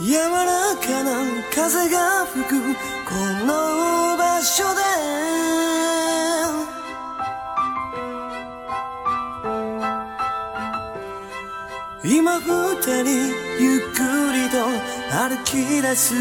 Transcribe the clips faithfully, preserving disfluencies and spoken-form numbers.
柔らかな風が吹くこの場所で今二人ゆっくりと歩き出す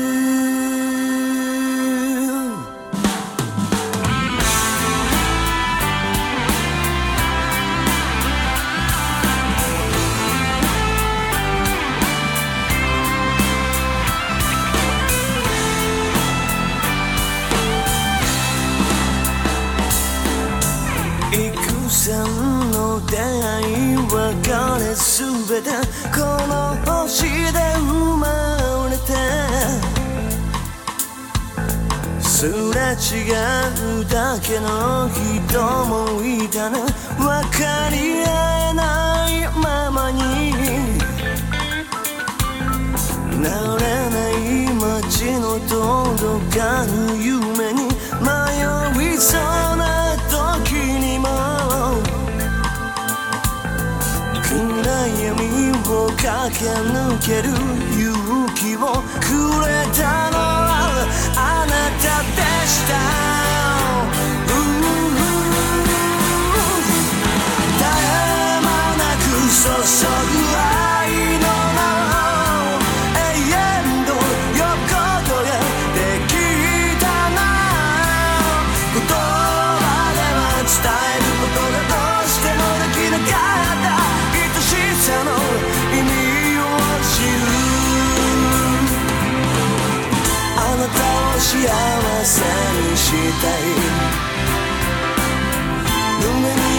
幾千の出会い別れすべてこの星で生まれてすれ違うだけの人もいたね分かり合えないままに慣れない街の届かぬ夢に迷いそうな時にも暗闇を駆け抜ける勇気をくれたのはあなたでした絶え間なく注ぐ愛の永遠の横取れできたな言葉では伝えることがどうしてもできなかった愛しさの意味を知るあなたを幸せにしたい胸に